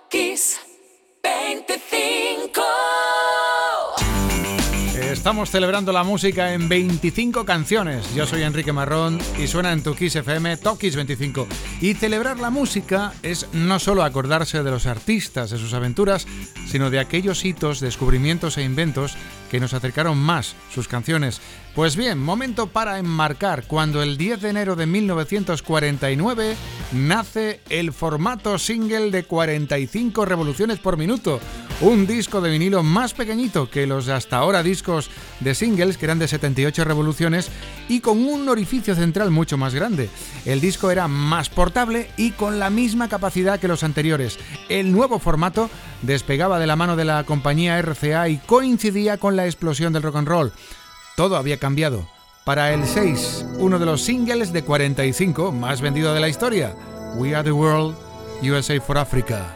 Kiss 25. Estamos celebrando la música en 25 canciones. Yo soy Enrique Marrón y suena en tu Kiss FM Top Kiss 25. Y celebrar la música es no solo acordarse de los artistas, de sus aventuras, sino de aquellos hitos, descubrimientos e inventos que nos acercaron más sus canciones. Pues bien, momento para enmarcar cuando el 10 de enero de 1949 nace el formato single de 45 revoluciones por minuto, un disco de vinilo más pequeñito que los hasta ahora discos de singles, que eran de 78 revoluciones y con un orificio central mucho más grande. El disco era más portable y con la misma capacidad que los anteriores. El nuevo formato despegaba de la mano de la compañía RCA y coincidía con la explosión del rock and roll. Todo había cambiado. Para el 6, uno de los singles de 45 más vendido de la historia, We Are the World, USA for Africa.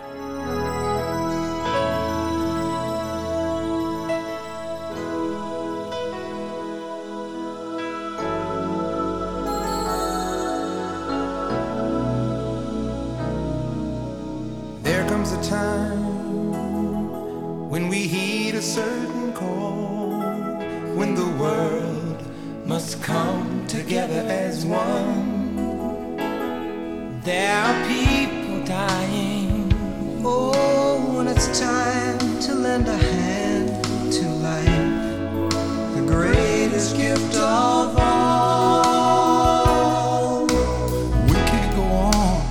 There comes a time when we heed a certain call, when the world must come together as one. There are people dying. Oh, when it's time to lend a hand to life, the greatest gift of all. We can't go on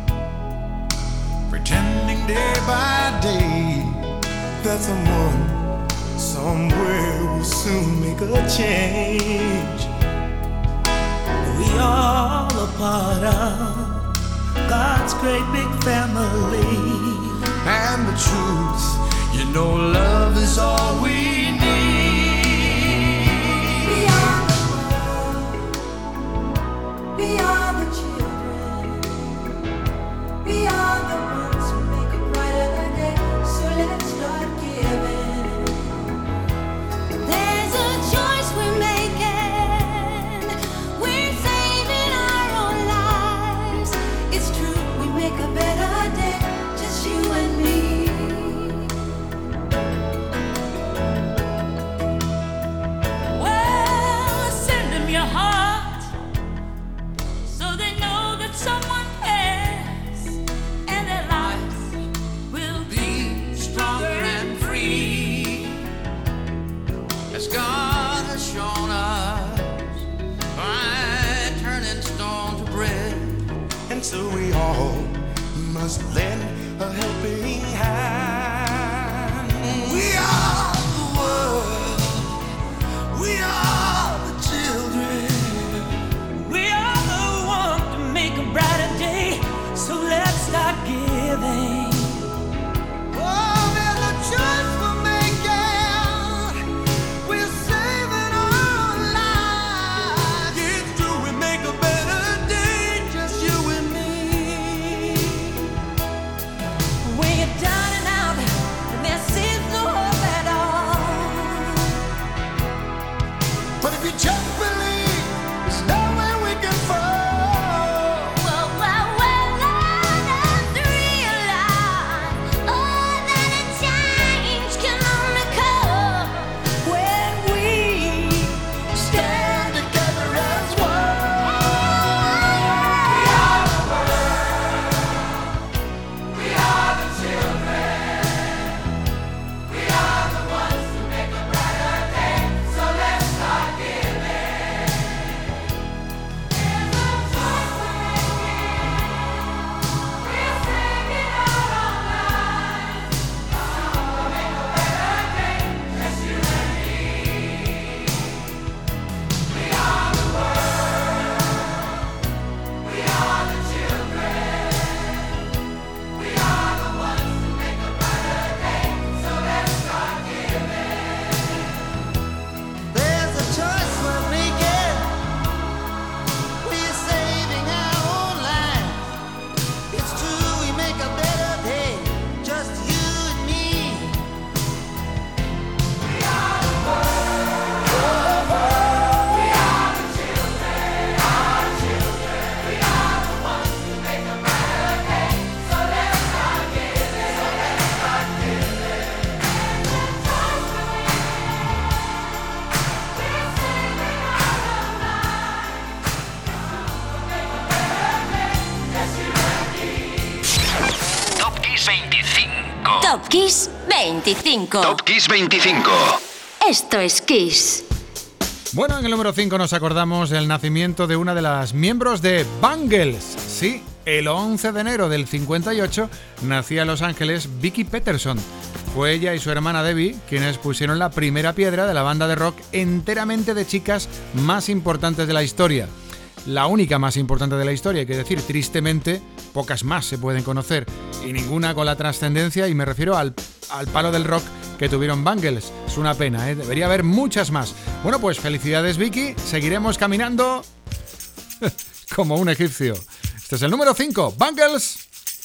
pretending day by day that someone somewhere will soon make a change. We all a part of God's great big family. And the truth, you know, love is all we need. We are the world. We are the children. We are the ones who make a brighter day. So let's start giving. There's a choice we're making. We're saving our own lives. It's true, we make a better day, just you and me. Well, send them your heart so they know that someone cares and their lives will be stronger and free, as God has shown us by turning stone to bread. And so we all must lend a helping hand. We are the world. We are the children. We are the one to make a brighter day, so let's start giving. Oh, there's a choice we're making. We're saving our lives. It's true, we make a better day, just you and me. We Top Kiss 25. Top Kiss 25. Esto es Kiss. Bueno, en el número 5 nos acordamos del nacimiento de una de las miembros de Bangles. Sí, el 11 de enero del 58 nacía en Los Ángeles Vicki Peterson. Fue ella y su hermana Debbie quienes pusieron la primera piedra de la banda de rock enteramente de chicas más importantes de la historia. La única más importante de la historia, hay que decir, tristemente, pocas más se pueden conocer y ninguna con la trascendencia, y me refiero al palo del rock que tuvieron Bangles. Es una pena, ¿eh? Debería haber muchas más. Bueno, pues felicidades, Vicky. Seguiremos caminando como un egipcio. Este es el número 5, Bangles.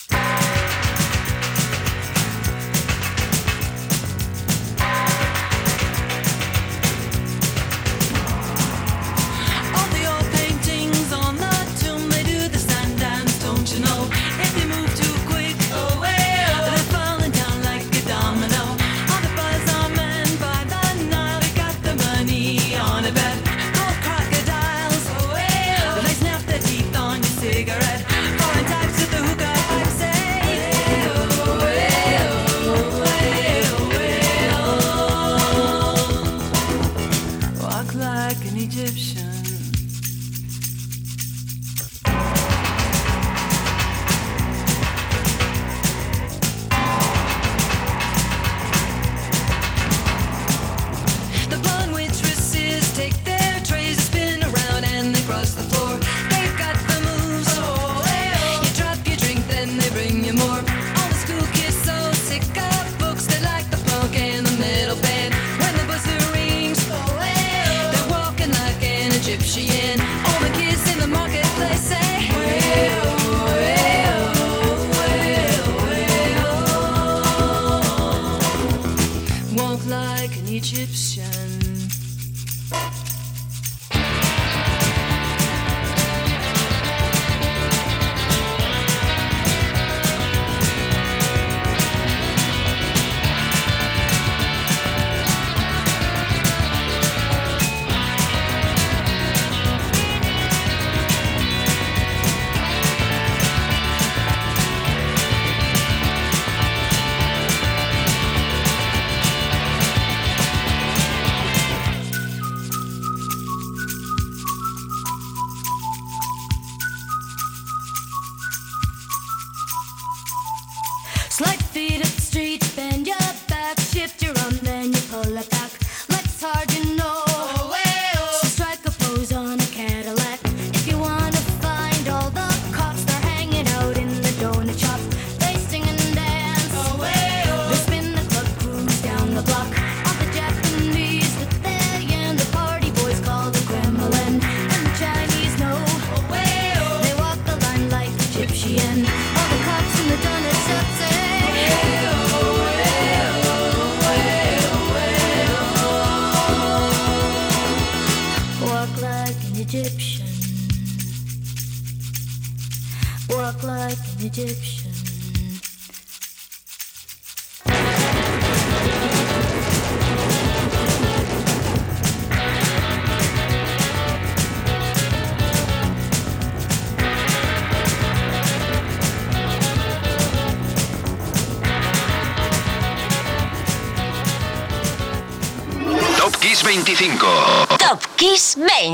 Top Kiss 25. Top Kiss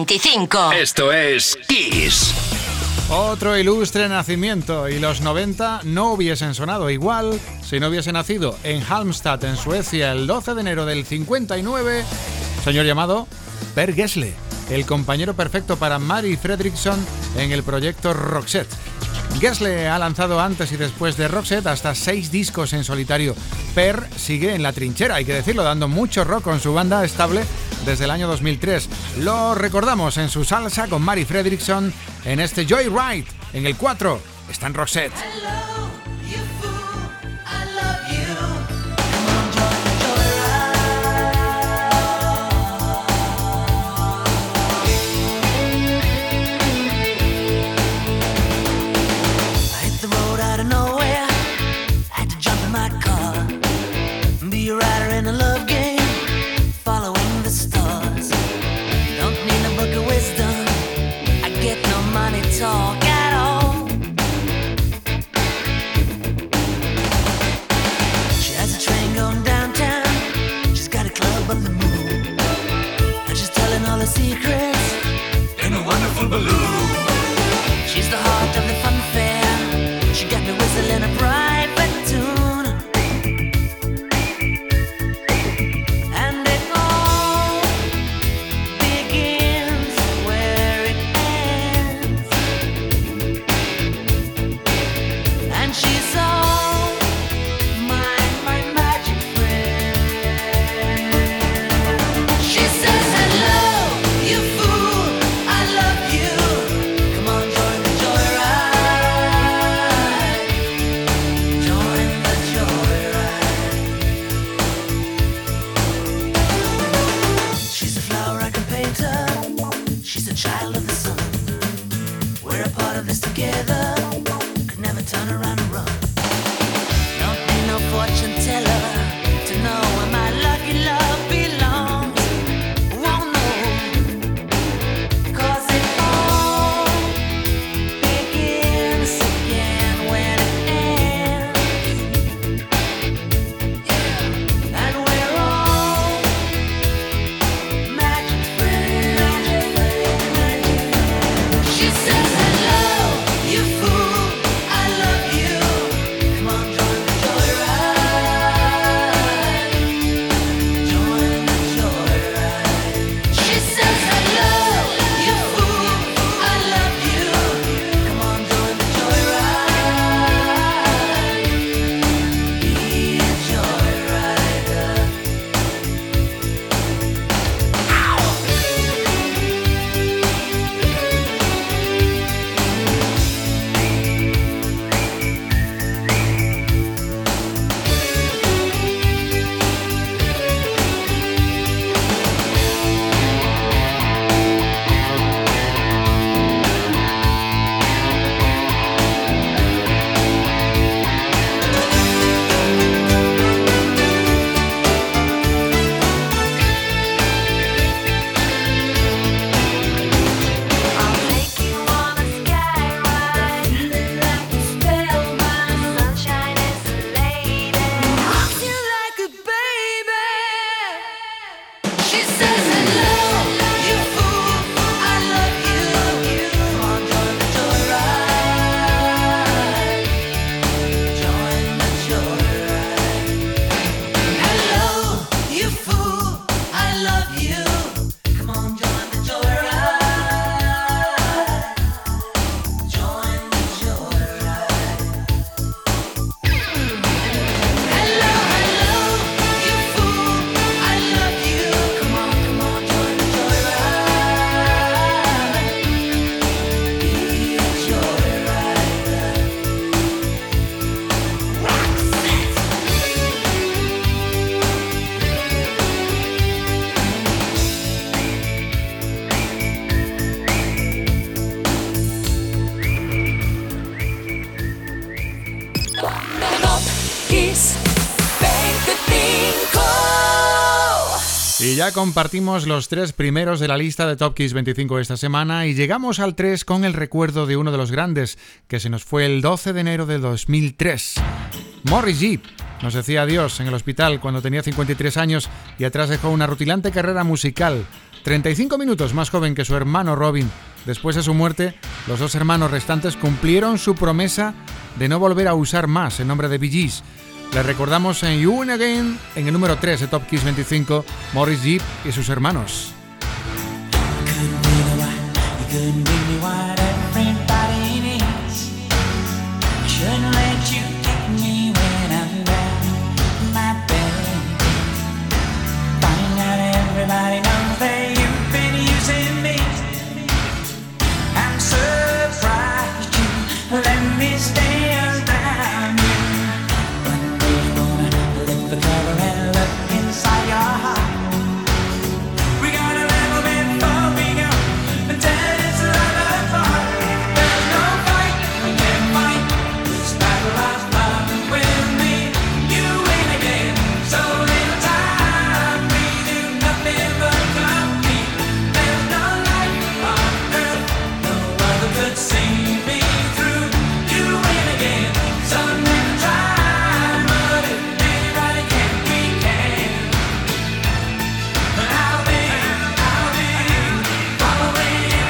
25. Esto es Kiss. Otro ilustre nacimiento, y los 90 no hubiesen sonado igual si no hubiese nacido en Halmstad, en Suecia, el 12 de enero del 59, señor llamado Per Gessle, el compañero perfecto para Mari Fredriksson en el proyecto Roxette. Gessle ha lanzado antes y después de Roxette hasta 6 discos en solitario. Per sigue en la trinchera, hay que decirlo, dando mucho rock con su banda estable desde el año 2003. Lo recordamos en su salsa con Mari Fredriksson en este Joyride. En el 4 está en Roxette. Talk at all. Kiss 25. Y ya compartimos los 3 primeros de la lista de Top Kiss 25 esta semana y llegamos al 3 con el recuerdo de uno de los grandes que se nos fue el 12 de enero de 2003. Morris Gibb nos decía adiós en el hospital cuando tenía 53 años y atrás dejó una rutilante carrera musical, 35 minutos más joven que su hermano Robin. Después de su muerte, los 2 hermanos restantes cumplieron su promesa de no volver a usar más el nombre de Bee Gees. Le recordamos en You Win Again, en el número 3 de Top Kiss 25, Morris Gibb y sus hermanos. Everybody knows that you've been using me. I'm surprised you let me stay around you. One day you wanna lift the cover and look inside your heart. We got a little bit before we go until it's love apart. There's no fight, we can't fight this battle of love with me. You win again, so little time. We do nothing but compete. There's no life on earth, no other could see me through. You win again, so little time. But if anybody can, we can. And I'll be following you.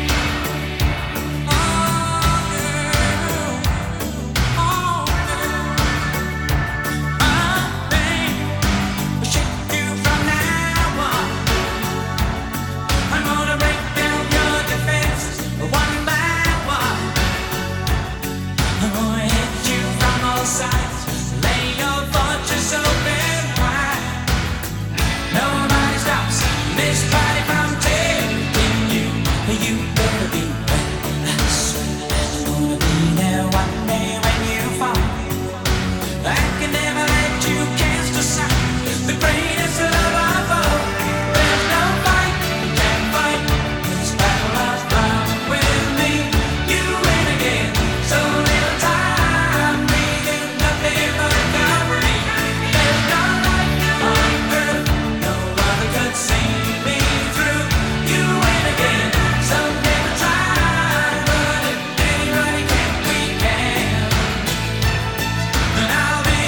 I'll shake you from now on. I'm gonna break down your defenses one by one. I'm gonna hit you from all sides, lay your fortress open wide. Nobody stops this party from taking you. You better be ready. I swear I'm gonna be there one day when you fall. I can never let you cast aside the greatest love of all. There's no fight, we can't fight this battle of love with me. You win again, so little time. We do nothing but complete. There's no life on earth, no other could see me through. You win again, so little time. But if anybody can, we can. And I'll be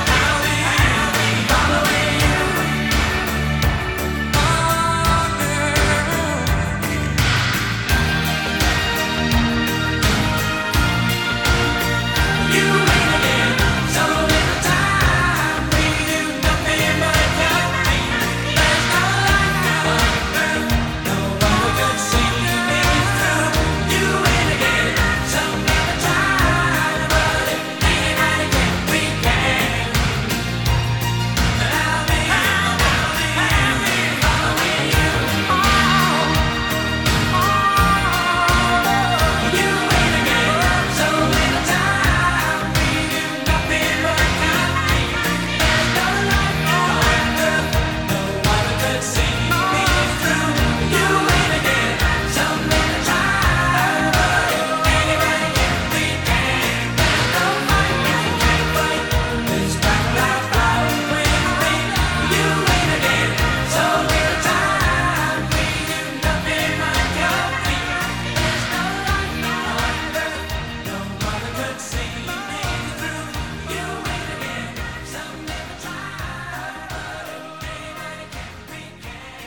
following you. Oh, girl. You win again, so little time. We do nothing but compete. There's no life on earth, no one could see me through. You win again, so little time. But if anybody can, we can. And I'll be following you. You win again, so little time. We do nothing but compete. There's no life on earth, no one could see me through. You win again, so little time. But if anybody can, we can. There's no fight, we can't fight this battle of love with me. You win again, so little time. We do nothing but compete. There's no life on earth, no one could see me through. You win again, so little time. But if anybody can, we can.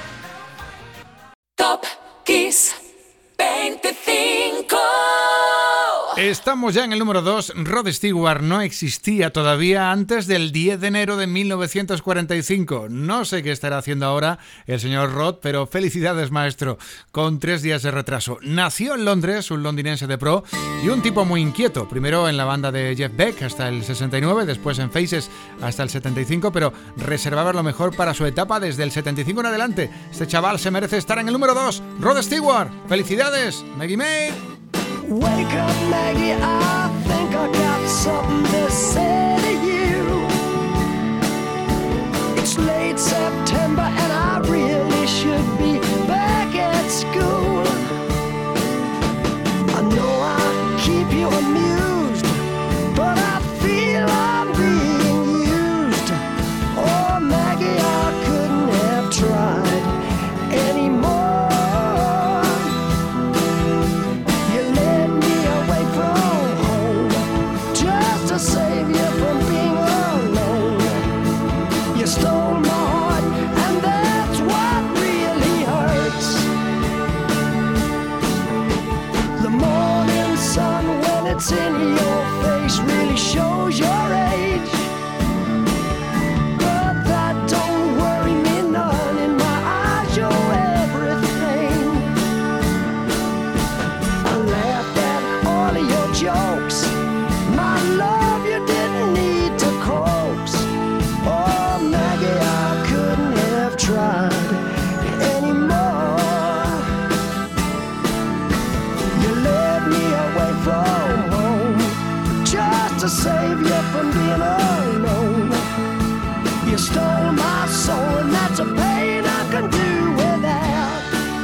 Top Kiss 25. Estamos ya en el número 2. Rod Stewart no existía todavía antes del 10 de enero de 1945. No sé qué estará haciendo ahora el señor Rod, pero felicidades, maestro, con 3 días de retraso. Nació en Londres, un londinense de pro y un tipo muy inquieto. Primero en la banda de Jeff Beck hasta el 69, después en Faces hasta el 75, pero reservaba lo mejor para su etapa desde el 75 en adelante. Este chaval se merece estar en el número 2. Rod Stewart, felicidades, Maggie May. Wake up, Maggie, I think I got something to say to you. It's late September and I really should be back at school. I know I keep you amused, but I feel I'm being lots of pain I can do without.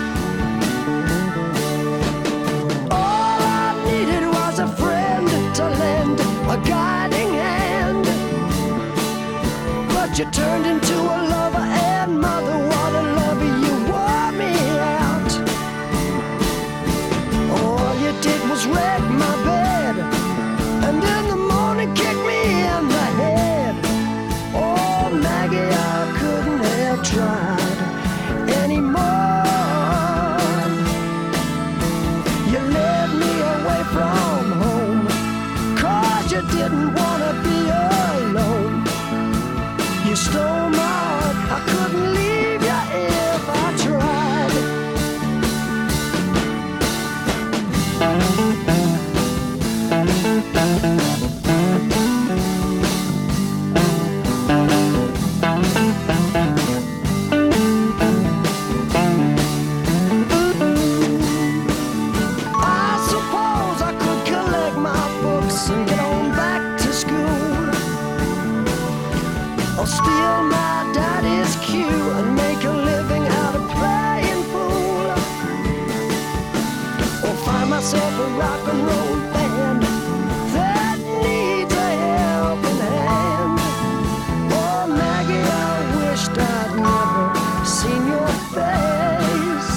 All I needed was a friend to lend a guiding hand. But you turned into a lover and mother, what a lover, you wore me out. All you did was wreck my bed, and in the morning kick me in the head. Oh, Maggie, I couldn't have tried anymore. You led me away from home, 'cause you didn't want to be alone. You stole my heart, I couldn't leave you if I tried. I suppose I could collect my books and get on back to school, or steal my daddy's cue and make a living out of playing pool, or find myself a rock and roll band that needs a helping hand. Oh, Maggie, I wished I'd never seen your face.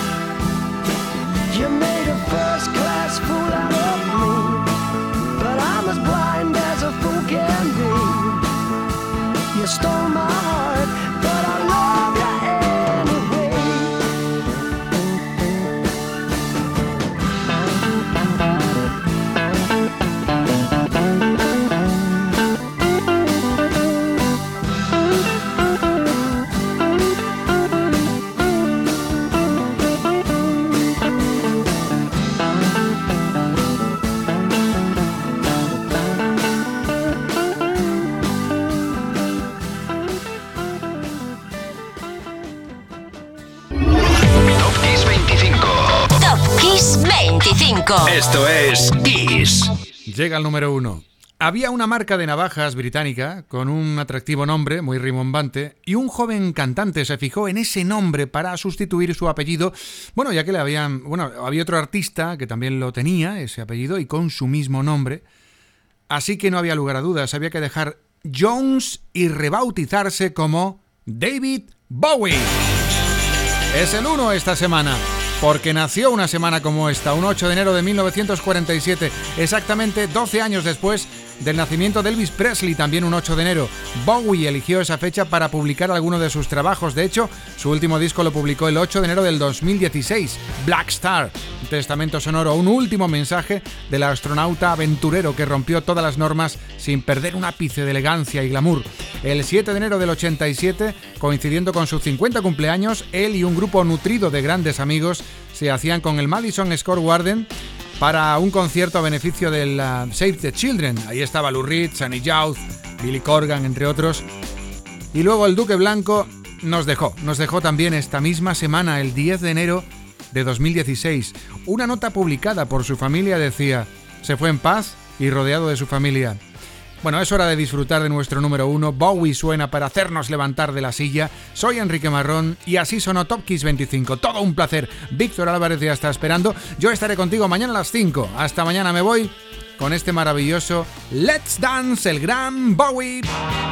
You made a first-class fool out of me, but I'm as blind as a fool can be. You stole my heart, but I love you anyway. Top Kiss 25. Top Kiss 25. Esto es Kiss. Llega al número 1. Había una marca de navajas británica con un atractivo nombre muy rimbombante y un joven cantante se fijó en ese nombre para sustituir su apellido. Bueno, ya que había otro artista que también lo tenía, ese apellido, y con su mismo nombre. Así que no había lugar a dudas, había que dejar Jones y rebautizarse como David Bowie. Es el 1 esta semana, porque nació una semana como esta, un 8 de enero de 1947, exactamente 12 años después del nacimiento de Elvis Presley, también un 8 de enero. Bowie eligió esa fecha para publicar alguno de sus trabajos. De hecho, su último disco lo publicó el 8 de enero del 2016, Black Star, un testamento sonoro, un último mensaje del astronauta aventurero que rompió todas las normas sin perder un ápice de elegancia y glamour. El 7 de enero del 87, coincidiendo con su 50 cumpleaños, él y un grupo nutrido de grandes amigos se hacían con el Madison Square Garden para un concierto a beneficio del Save the Children. Ahí estaba Lou Reed, Sonny Youth, Billy Corgan, entre otros. Y luego el Duque Blanco nos dejó también esta misma semana, el 10 de enero de 2016. Una nota publicada por su familia decía: se fue en paz y rodeado de su familia. Bueno, es hora de disfrutar de nuestro número 1. Bowie suena para hacernos levantar de la silla. Soy Enrique Marrón y así sonó Top Kiss 25. Todo un placer. Víctor Álvarez ya está esperando. Yo estaré contigo mañana a las 5. Hasta mañana, me voy con este maravilloso Let's Dance, el gran Bowie.